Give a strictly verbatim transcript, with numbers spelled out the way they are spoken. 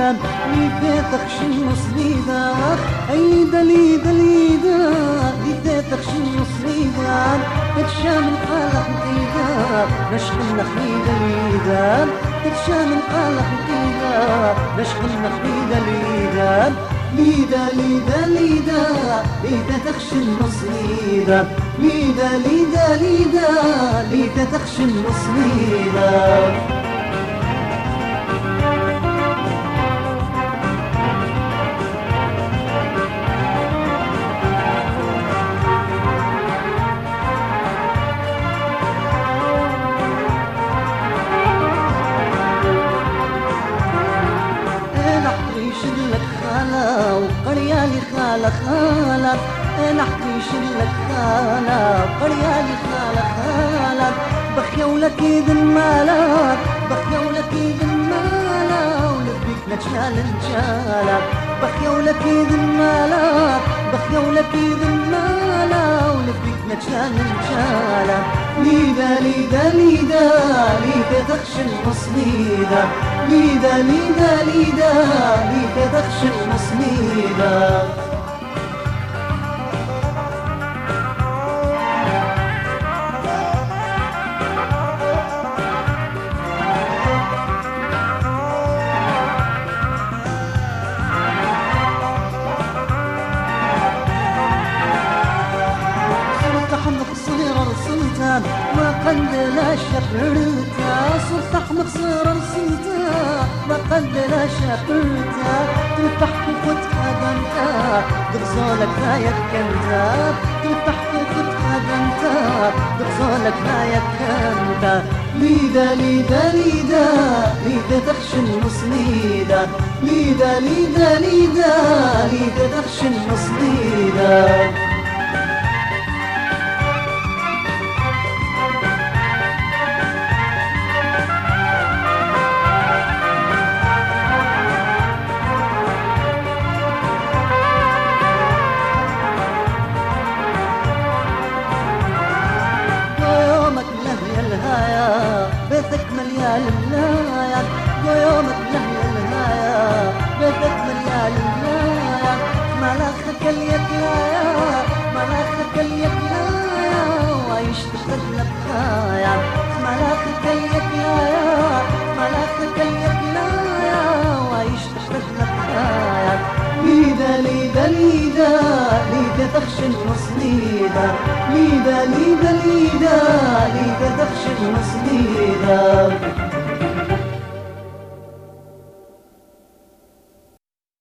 ليدا ليدا تخشن نص ليدا أيدا ليدا ليدا ليدا تخشن نص ليدا تتشام القلق ليدا نشغل نخليدا ليدا تتشام القلق ليدا نشغل نخليدا ليدا ليدا ليدا ليدا ليدا تخشن نص ليدا ليدا ليدا ليدا ليدا تخشن نص ليدا وقريالي خالة خالة انا حكيش لك خالة وقريالي خالة خالة بخيا ولك اذن مالك بخيا ولك اذن مالك ولبيك نتشال نتشالك بخيا ولك اذن مالك بخيا ولك اذن مالك ولبيك نتشال نتشالك ليدا ليدا ليدا ليدا تخشن نص ليدا ليدا ليدا ليدا ليدا تخشن نص ليدا ما قندلا شفرتا صرت احمق صغر السلطان ما قندلا شفرتا تفتح كفت خدمتا دغزولك رايك كنتا تفتح كفت خدمتا دغزولك رايك كنتا ليدا ليدا ليدا ليدا تخشن نص ليدا ليدا ليدا ليدا ليدا تخشن نص ليدا بيتك مليان النايا ويومك لهي النايا بيتك مليان النايا ملاخك اليكلايا ملاخك اليكلايا وعيش تخدنا بخايا ملاخك اليكلايا ملاخك اليكلايا وعيش تخدنا بخايا ليدا ليدا ليدا ليدا تخشن نص ليدا ليدا ليدا ليدا ليدا تخشن نص ليدا